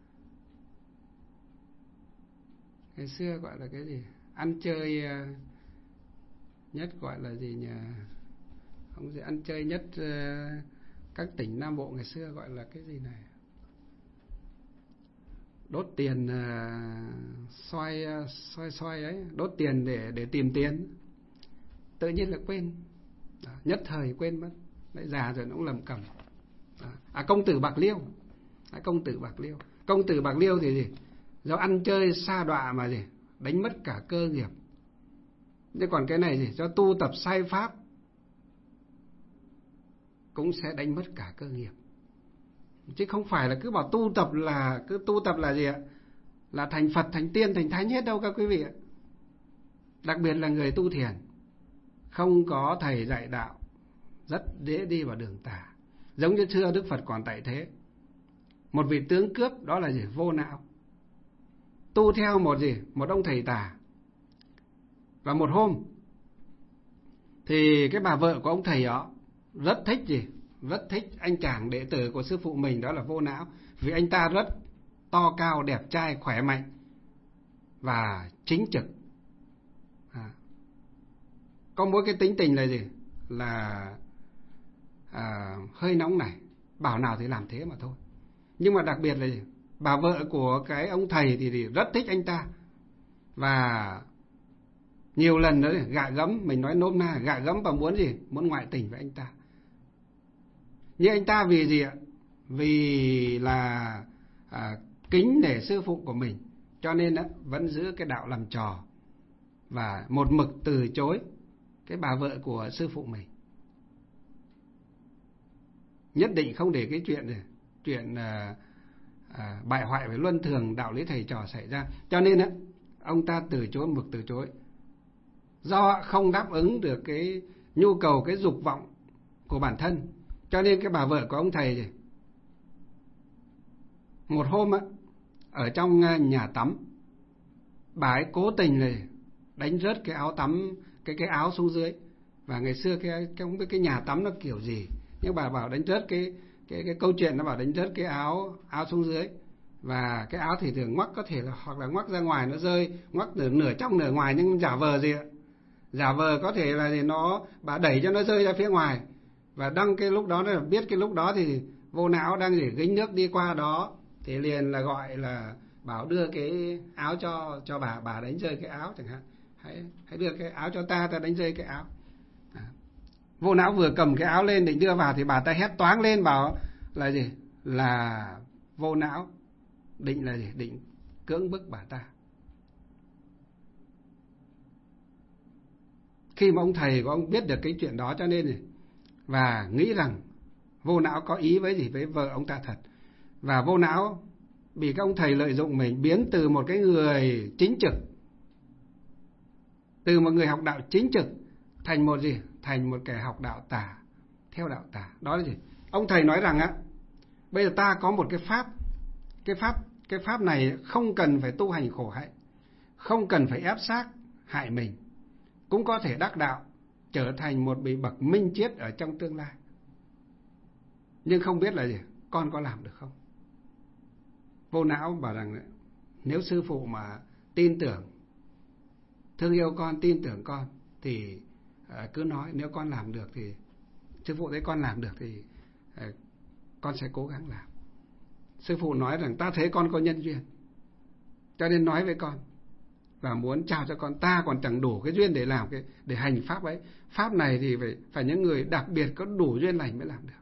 Ngày xưa gọi là cái gì? Ăn chơi nhất gọi là gì nhỉ? Không gì ăn chơi nhất các tỉnh Nam Bộ ngày xưa gọi là cái gì này? Đốt tiền uh, xoay uh, xoay xoay ấy, đốt tiền để để tìm tiền. Tự nhiên là quên. Đó, nhất thời quên mất. Đấy, già rồi nó cũng lầm cầm. Đó. À công tử Bạc Liêu. À, công tử Bạc Liêu. Công tử Bạc Liêu thì gì? Do ăn chơi sa đọa mà gì? Đánh mất cả cơ nghiệp. Thế còn cái này gì? Do tu tập sai pháp cũng sẽ đánh mất cả cơ nghiệp. Chứ không phải là cứ bảo tu tập là cứ tu tập là gì ạ? Là thành Phật, thành tiên, thành thánh hết đâu các quý vị ạ. Đặc biệt là người tu thiền, không có thầy dạy đạo, rất dễ đi vào đường tà. Giống như xưa Đức Phật còn tại thế, một vị tướng cướp đó là gì? Vô não. Tu theo một gì? Một ông thầy tà. Và một hôm thì cái bà vợ của ông thầy đó rất thích gì? Rất thích anh chàng đệ tử của sư phụ mình, đó là Vô Não. Vì anh ta rất to cao, đẹp trai, khỏe mạnh và chính trực. à, Có mỗi cái tính tình là gì? Là à, hơi nóng này, bảo nào thì làm thế mà thôi. Nhưng mà đặc biệt là gì? bà vợ của cái ông thầy thì, thì rất thích anh ta, và nhiều lần nữa gạ gẫm, mình nói nôm na, gạ gẫm và muốn gì? Muốn ngoại tình với anh ta. Nhưng anh ta vì gì ạ? Vì là à, kính nể sư phụ của mình, cho nên á, vẫn giữ cái đạo làm trò và một mực từ chối cái bà vợ của sư phụ mình. Nhất định không để cái chuyện này, chuyện à, à, bại hoại về luân thường đạo lý thầy trò xảy ra. Cho nên á, ông ta từ chối, mực từ chối, do không đáp ứng được cái nhu cầu, cái dục vọng của bản thân. Cho nên cái bà vợ của ông thầy này, một hôm á, ở trong nhà tắm, bà ấy cố tình này đánh rớt cái áo tắm, cái cái áo xuống dưới. Và ngày xưa cái cái không biết cái nhà tắm nó kiểu gì, nhưng bà bảo đánh rớt cái cái cái câu chuyện nó bảo đánh rớt cái áo áo xuống dưới. Và cái áo thì thường ngoắc, có thể là hoặc là ngoắc ra ngoài nó rơi, ngoắc nửa, nửa trong nửa ngoài, nhưng giả vờ gì ạ? Giả vờ có thể là gì nó bà đẩy cho nó rơi ra phía ngoài. Và đăng cái lúc đó là biết cái lúc đó thì vô não đang để gánh nước đi qua đó, thì liền là gọi là bảo đưa cái áo cho cho bà bà đánh rơi cái áo chẳng hạn, hãy hãy đưa cái áo cho ta, ta đánh rơi cái áo. À. Vô não vừa cầm cái áo lên định đưa vào thì bà ta hét toáng lên bảo là gì? Là vô não định là gì? Định cưỡng bức bà ta. Khi mà ông thầy của ông biết được cái chuyện đó, cho nên này, và nghĩ rằng vô não có ý với gì với vợ ông ta thật, và vô não bị các ông thầy lợi dụng mình, biến từ một cái người chính trực, từ một người học đạo chính trực thành một gì? Thành một kẻ học đạo tà, theo đạo tà. Đó là gì? Ông thầy nói rằng á, bây giờ ta có một cái pháp, cái pháp cái pháp này không cần phải tu hành khổ hạnh, không cần phải ép xác hại mình, cũng có thể đắc đạo, trở thành một vị bậc minh triết ở trong tương lai. Nhưng không biết là gì? Con có làm được không? Vô não bảo rằng nếu sư phụ mà tin tưởng, thương yêu con, tin tưởng con thì cứ nói, nếu con làm được thì sư phụ thấy con làm được thì con sẽ cố gắng làm. Sư phụ nói rằng ta thấy con có nhân duyên, cho nên nói với con và muốn trao cho con. Ta còn chẳng đủ cái duyên để làm cái để hành pháp ấy. Pháp này thì phải phải những người đặc biệt có đủ duyên lành mới làm được.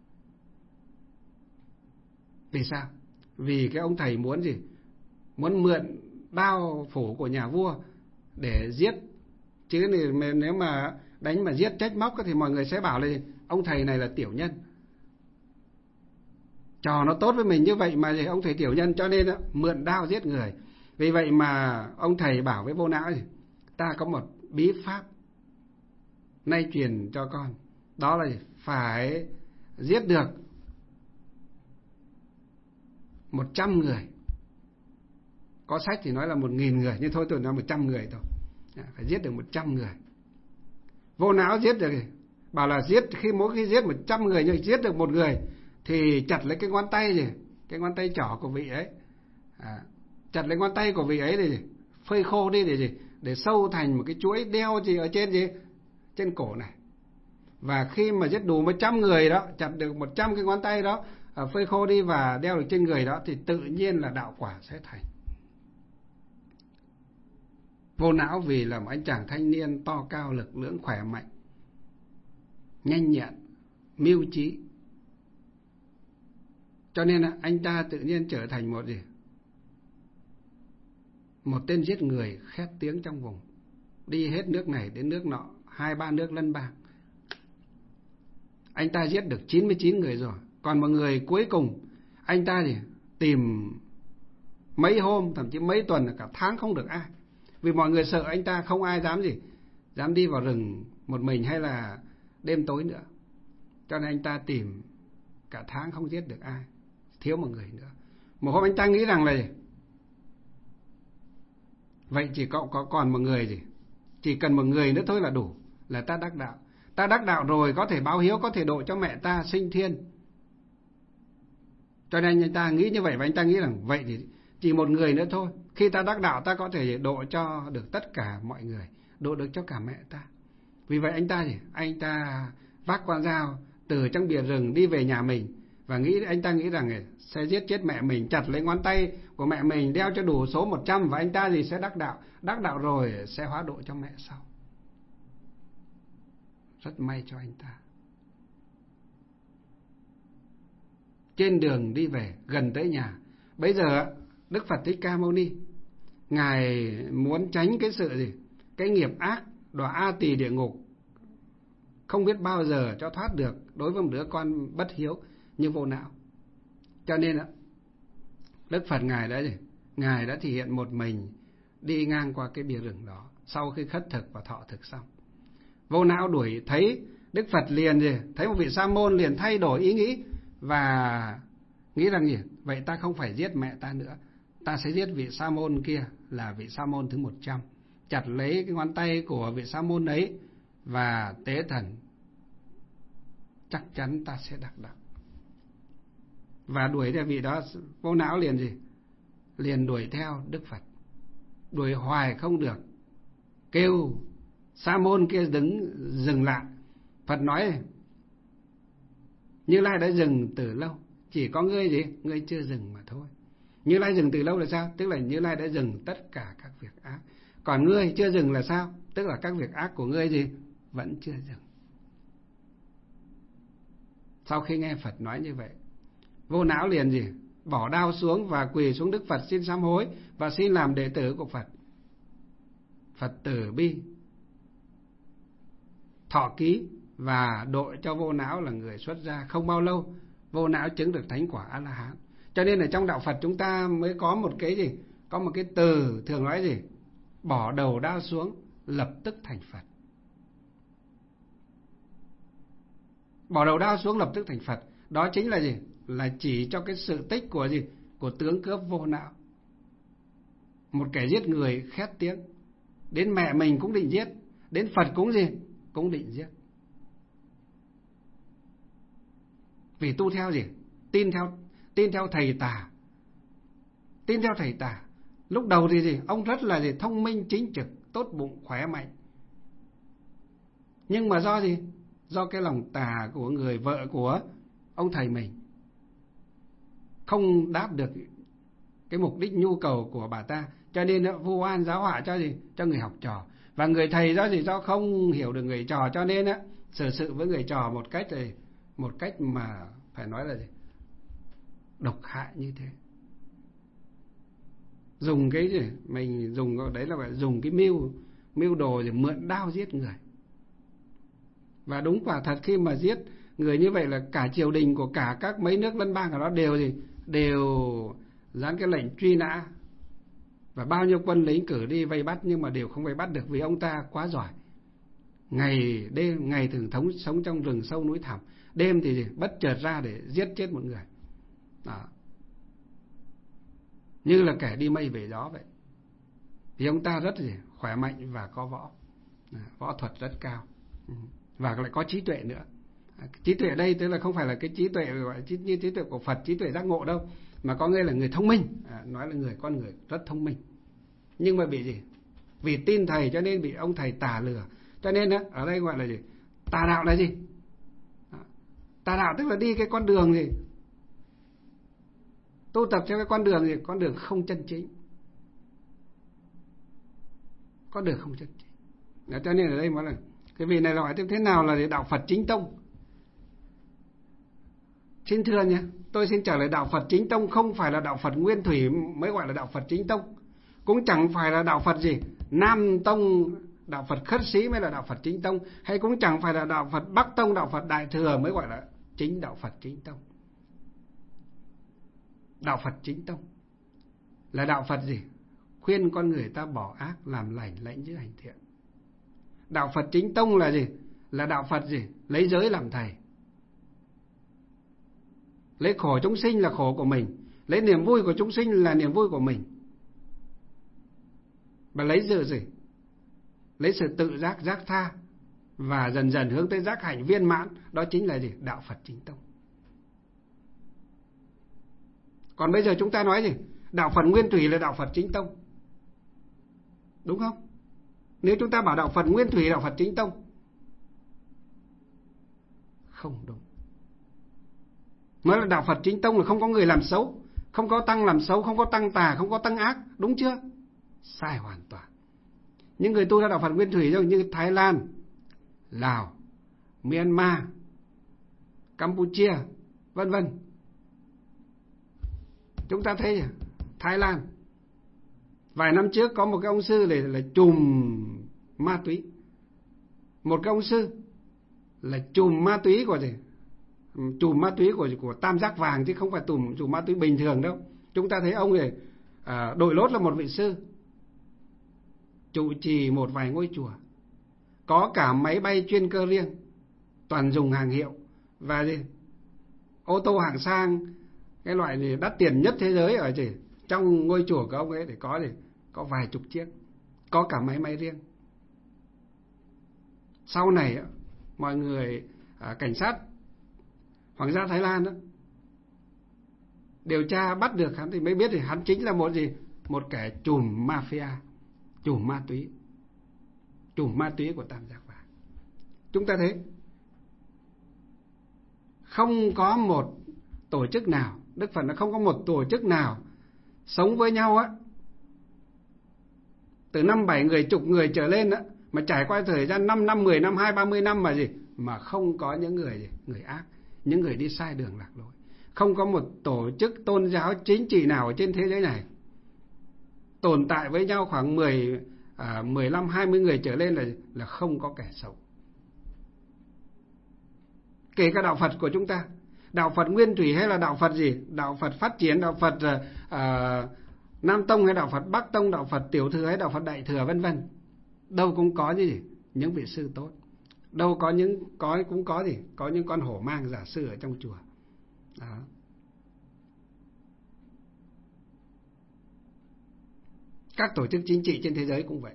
Vì sao? Vì cái ông thầy muốn gì? Muốn mượn đao phủ của nhà vua để giết. Chứ nếu mà đánh mà giết trách móc thì mọi người sẽ bảo là ông thầy này là tiểu nhân. Trò nó tốt với mình như vậy mà ông thầy tiểu nhân, cho nên mượn đao giết người. Vì vậy mà ông thầy bảo với vô não, ta có một bí pháp nay truyền cho con, đó là phải giết được một trăm người. Có sách thì nói là một nghìn người, nhưng thôi tôi nói một trăm người thôi. Phải giết được một trăm người. Vô não giết được, bảo là giết khi mỗi khi giết một trăm người, nhưng giết được một người thì chặt lấy cái ngón tay gì, cái ngón tay trỏ của vị ấy, à, chặt lấy ngón tay của vị ấy để phơi khô đi để gì, để sâu thành một cái chuỗi đeo gì ở trên gì, trên cổ này. Và khi mà giết đủ một trăm người đó, chặt được một trăm cái ngón tay đó, phơi khô đi và đeo được trên người đó, thì tự nhiên là đạo quả sẽ thành. Vô não vì là một anh chàng thanh niên to cao, lực lưỡng, khỏe mạnh, nhanh nhẹn, mưu trí, cho nên anh ta tự nhiên trở thành một gì? Một tên giết người khét tiếng trong vùng, đi hết nước này đến nước nọ, hai ba nước lân bang. Anh ta giết được chín mươi chín người rồi, còn một người cuối cùng anh ta thì tìm mấy hôm, thậm chí mấy tuần, cả tháng không được ai. Vì mọi người sợ anh ta, không ai dám gì, dám đi vào rừng một mình hay là đêm tối nữa. Cho nên anh ta tìm cả tháng không giết được ai, thiếu một người nữa. Một hôm anh ta nghĩ rằng là vậy chỉ cậu có còn một người gì, chỉ cần một người nữa thôi là đủ, là ta đắc đạo. Ta đắc đạo rồi có thể báo hiếu, có thể độ cho mẹ ta sinh thiên. Cho nên anh ta nghĩ như vậy, và anh ta nghĩ rằng vậy thì chỉ một người nữa thôi, khi ta đắc đạo ta có thể độ cho được tất cả mọi người, độ được cho cả mẹ ta. Vì vậy anh ta gì, anh ta vác con dao từ trong bìa rừng đi về nhà mình, và nghĩ anh ta nghĩ rằng sẽ giết chết mẹ mình, chặt lấy ngón tay của mẹ mình, đeo cho đủ số một trăm và anh ta gì sẽ đắc đạo. Đắc đạo rồi sẽ hóa độ cho mẹ sau. Rất may cho anh ta. Trên đường đi về, gần tới nhà, bây giờ Đức Phật Thích Ca Mâu Ni, Ngài muốn tránh cái sự gì? Cái nghiệp ác đọa A Tỳ địa ngục, không biết bao giờ cho thoát được đối với một đứa con bất hiếu như Vô Não. Cho nên Đức Phật Ngài đã gì? Ngài đã thể hiện một mình đi ngang qua cái bìa rừng đó sau khi khất thực và thọ thực xong. Vô Não đuổi thấy Đức Phật liền gì? Thấy một vị sa môn liền thay đổi ý nghĩ và nghĩ rằng gì? Vậy ta không phải giết mẹ ta nữa, ta sẽ giết vị sa môn kia là vị sa môn thứ một trăm, chặt lấy cái ngón tay của vị sa môn ấy và tế thần, chắc chắn ta sẽ đắc đạo. Và đuổi theo vị đó. Vô Não liền gì? Liền đuổi theo Đức Phật, đuổi hoài không được, kêu sa môn kia đứng dừng lại. Phật nói: Như Lai đã dừng từ lâu, chỉ có ngươi gì? Ngươi chưa dừng mà thôi. Như Lai dừng từ lâu là sao? Tức là Như Lai đã dừng tất cả các việc ác. Còn ngươi chưa dừng là sao? Tức là các việc ác của ngươi gì? Vẫn chưa dừng. Sau khi nghe Phật nói như vậy, Vô Não liền gì? Bỏ đao xuống và quỳ xuống Đức Phật xin sám hối và xin làm đệ tử của Phật. Phật từ bi thọ ký và độ cho Vô Não là người xuất gia. Không bao lâu Vô Não chứng được thánh quả A La Hán. Cho nên ở trong đạo Phật chúng ta mới có một cái gì? Có một cái từ thường nói gì? Bỏ đầu đao xuống lập tức thành Phật. Bỏ đầu đao xuống lập tức thành Phật. Đó chính là gì? Là chỉ cho cái sự tích của gì? Của tướng cướp Vô Não. Một kẻ giết người khét tiếng, đến mẹ mình cũng định giết, đến Phật cũng gì? Cũng định giết. Vì tu theo gì? Tin theo tin theo thầy tà. Tin theo thầy tà. Lúc đầu thì gì? Ông rất là gì? Thông minh, chính trực, tốt bụng, khỏe mạnh. Nhưng mà do gì? Do cái lòng tà của người vợ của ông thầy mình không đáp được cái mục đích nhu cầu của bà ta, cho nên nó vu oan giáo họa cho gì? Cho người học trò. Và người thầy do gì? Do không hiểu được người trò, cho nên á xử sự với người trò một cách gì? Một cách mà phải nói là gì? Độc hại như thế. Dùng cái gì? Mình dùng đấy là phải dùng cái mưu mưu đồ để mượn đao giết người. Và đúng quả thật khi mà giết người như vậy là cả triều đình của cả các mấy nước lân bang ở đó đều gì? Đều dán cái lệnh truy nã. Và bao nhiêu quân lính cử đi vây bắt nhưng mà đều không vây bắt được vì ông ta quá giỏi. Ngày đêm, ngày thường thống sống trong rừng sâu núi thẳm, đêm thì gì? Bất chợt ra để giết chết một người. Đó. Như là kẻ đi mây về gió vậy. Thì ông ta rất gì? Khỏe mạnh và có võ. Võ thuật rất cao. Và lại có trí tuệ nữa. Trí tuệ đây tức là không phải là cái trí tuệ gọi trí, như trí tuệ của Phật, trí tuệ giác ngộ đâu, mà có nghĩa là người thông minh. À, nói là người con người rất thông minh. Nhưng mà bị gì? Vì tin thầy cho nên bị ông thầy tà lừa. Cho nên á, ở đây gọi là gì? Tà đạo là gì? Tà đạo tức là đi cái con đường gì? Tu tập theo cái con đường gì? Con đường không chân chính. Con đường không chân chính. Đó, cho nên ở đây nói là cái vị này hỏi tiếp thế nào là đạo Phật chính tông? Xin thưa nhé, tôi xin trả lời đạo Phật chính tông không phải là đạo Phật Nguyên Thủy mới gọi là đạo Phật chính tông. Cũng chẳng phải là đạo Phật gì? Nam Tông, đạo Phật Khất Sĩ mới là đạo Phật chính tông. Hay cũng chẳng phải là đạo Phật Bắc Tông, đạo Phật Đại Thừa mới gọi là chính đạo Phật chính tông. Đạo Phật chính tông là đạo Phật gì? Khuyên con người ta bỏ ác, làm lành, lãnh giữ hành thiện. Đạo Phật chính tông là gì? Là đạo Phật gì? Lấy giới làm thầy. Lấy khổ chúng sinh là khổ của mình, lấy niềm vui của chúng sinh là niềm vui của mình. Và lấy sự gì? Lấy sự tự giác, giác tha và dần dần hướng tới giác hạnh viên mãn. Đó chính là gì? Đạo Phật chính tông. Còn bây giờ chúng ta nói gì? Đạo Phật Nguyên Thủy là đạo Phật chính tông, đúng không? Nếu chúng ta bảo đạo Phật Nguyên Thủy là đạo Phật chính tông, không đúng. Nói là đạo Phật chính tông là không có người làm xấu, không có tăng làm xấu, không có tăng tà, không có tăng ác, đúng chưa? Sai hoàn toàn. Những người tu theo đạo Phật Nguyên Thủy như Thái Lan, Lào, Myanmar, Campuchia, vân vân. Chúng ta thấy Thái Lan vài năm trước có một cái ông sư này là chùm ma túy, một cái ông sư là chùm ma túy của gì, chùm ma túy của của tam giác vàng chứ không phải chùm chùm ma túy bình thường đâu. Chúng ta thấy ông này à, đội lốt là một vị sư, trụ trì một vài ngôi chùa, có cả máy bay chuyên cơ riêng, toàn dùng hàng hiệu, và gì ô tô hạng sang, cái loại gì đắt tiền nhất thế giới ở chỉ trong ngôi chùa của ông ấy để có gì có vài chục chiếc, có cả máy máy riêng. Sau này mọi người à, cảnh sát Hoàng gia Thái Lan đó điều tra bắt được hắn thì mới biết thì hắn chính là một gì một kẻ trùm mafia, trùm ma túy, trùm ma túy của tam giác vàng. Chúng ta thấy không có một tổ chức nào, Đức Phật nó không có một tổ chức nào sống với nhau á từ năm bảy người, chục người trở lên á, mà trải qua thời gian năm năm, mười năm, hai ba mươi năm mà gì mà không có những người gì, người ác, những người đi sai đường lạc lối. Không có một tổ chức tôn giáo chính trị nào ở trên thế giới này tồn tại với nhau khoảng mười, à, mười lăm, hai mươi người trở lên là là không có kẻ xấu. Kể cả đạo Phật của chúng ta, đạo Phật Nguyên Thủy hay là đạo Phật gì, đạo Phật phát triển, đạo Phật à, Nam Tông hay đạo Phật Bắc Tông, đạo Phật Tiểu Thừa hay đạo Phật Đại Thừa vân vân, đâu cũng có gì những vị sư tốt, đâu có những có cũng có gì có những con hổ mang giả sư ở trong chùa. Đó. Các tổ chức chính trị trên thế giới cũng vậy.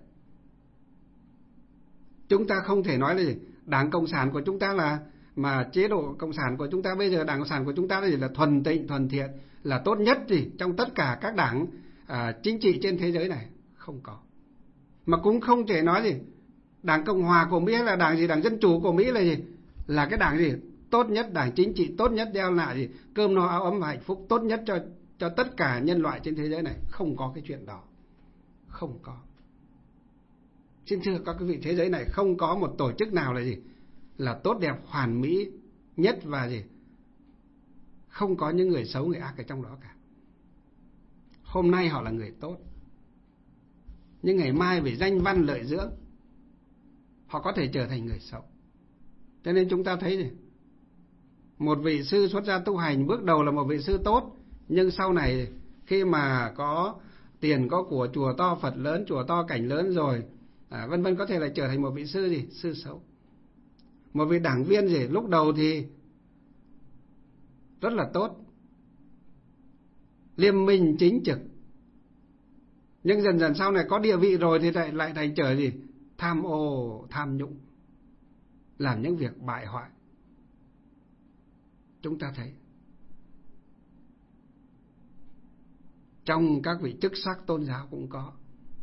Chúng ta không thể nói là gì Đảng Cộng sản của chúng ta là mà chế độ Cộng sản của chúng ta bây giờ, Đảng Cộng sản của chúng ta là, gì? Là thuần tịnh, thuần thiện, là tốt nhất gì trong tất cả các đảng à, chính trị trên thế giới này, không có. Mà cũng không thể nói gì Đảng Cộng hòa của Mỹ hay là đảng gì, Đảng Dân chủ của Mỹ là gì là cái đảng gì tốt nhất, đảng chính trị tốt nhất, đeo lại gì cơm no áo ấm và hạnh phúc tốt nhất cho cho tất cả nhân loại trên thế giới này. Không có cái chuyện đó, không có. Xin thưa các quý vị, thế giới này không có một tổ chức nào là gì là tốt đẹp hoàn mỹ nhất và gì không có những người xấu, người ác ở trong đó cả. Hôm nay họ là người tốt, nhưng ngày mai vì danh văn lợi dưỡng họ có thể trở thành người xấu. Cho nên chúng ta thấy gì một vị sư xuất gia tu hành bước đầu là một vị sư tốt, nhưng sau này khi mà có tiền, có của, chùa to, Phật lớn, chùa to, cảnh lớn rồi à, vân vân, có thể là trở thành một vị sư gì sư xấu. Một vị đảng viên gì lúc đầu thì rất là tốt, liêm minh chính trực, nhưng dần dần sau này có địa vị rồi thì lại lại thành trở gì tham ô, tham nhũng, làm những việc bại hoại. Chúng ta thấy trong các vị chức sắc tôn giáo cũng có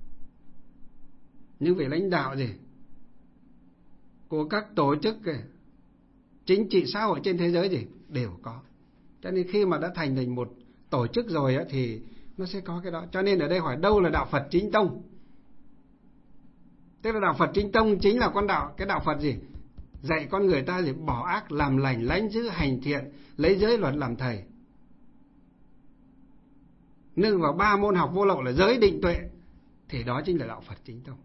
những vị lãnh đạo gì của các tổ chức chính trị xã hội trên thế giới gì đều có. Cho nên khi mà đã thành thành một tổ chức rồi á, thì nó sẽ có cái đó. Cho nên ở đây hỏi đâu là đạo Phật chính tông? Tức là đạo Phật chính tông chính là con đạo, cái đạo Phật gì dạy con người ta gì bỏ ác làm lành, lánh giữ hành thiện, lấy giới luật làm thầy, nương vào ba môn học vô lậu là giới định tuệ, thì đó chính là đạo Phật chính tông.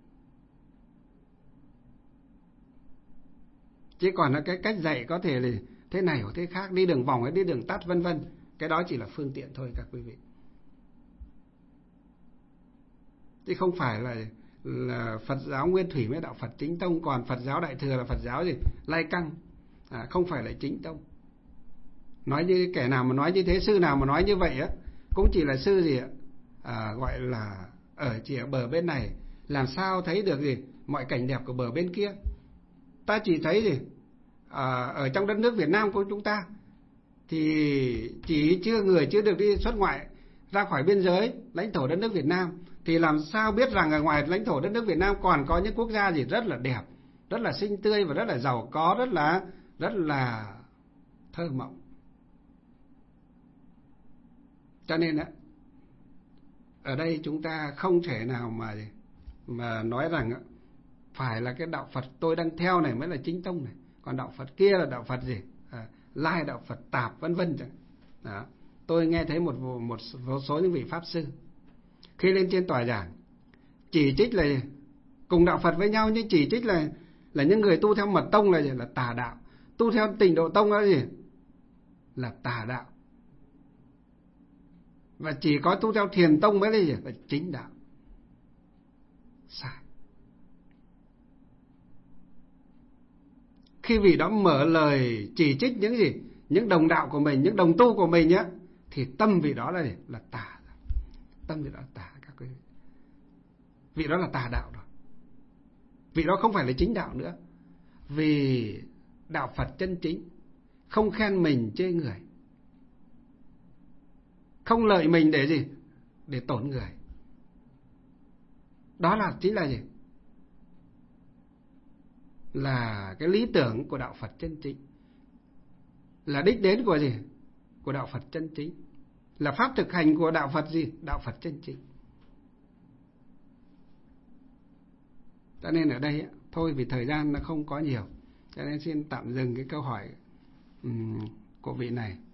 Chứ còn là cái cách dạy có thể là thế này hoặc thế khác, đi đường vòng hay đi đường tắt vân vân, cái đó chỉ là phương tiện thôi các quý vị, chứ không phải là là Phật giáo Nguyên Thủy mới đạo Phật chính tông, còn Phật giáo Đại Thừa là Phật giáo gì lai căng, à, không phải là chính tông. Nói như kẻ nào mà nói như thế, sư nào mà nói như vậy á, cũng chỉ là sư gì ạ, à, gọi là ở chỉ ở bờ bên này, làm sao thấy được gì mọi cảnh đẹp của bờ bên kia. Ta chỉ thấy gì à, ở trong đất nước Việt Nam của chúng ta thì chỉ chưa người chưa được đi xuất ngoại ra khỏi biên giới lãnh thổ đất nước Việt Nam, thì làm sao biết rằng ở ngoài lãnh thổ đất nước Việt Nam còn có những quốc gia gì rất là đẹp, rất là xinh tươi và rất là giàu có, rất là rất là thơ mộng. Cho nên á, ở đây chúng ta không thể nào mà mà nói rằng á, phải là cái đạo Phật tôi đang theo này mới là chính tông này, còn đạo Phật kia là đạo Phật gì, à, lai đạo Phật tạp vân vân chẳng. Đó. Tôi nghe thấy một một số những vị pháp sư khi lên trên tòa giảng chỉ trích là gì? Cùng đạo Phật với nhau, nhưng chỉ trích là là những người tu theo mật tông là gì? Là tà đạo, tu theo Tịnh Độ Tông là gì? Là tà đạo, và chỉ có tu theo Thiền Tông mới là gì? Là chính đạo. Sai. Khi vị đó mở lời chỉ trích những gì? Những đồng đạo của mình, những đồng tu của mình nhé, thì tâm vị đó là gì? Là tà. Tâm vị đó là tà các quý vị. Vị đó là tà đạo rồi. Vị đó không phải là chính đạo nữa. Vì đạo Phật chân chính không khen mình chê người, không lợi mình để gì? Để tổn người. Đó là chính là gì? Là cái lý tưởng của đạo Phật chân chính, là đích đến của gì? Của đạo Phật chân chính, là pháp thực hành của đạo Phật gì? Đạo Phật chân chính. Cho nên ở đây thôi, vì thời gian nó không có nhiều, cho nên xin tạm dừng cái câu hỏi um, của vị này.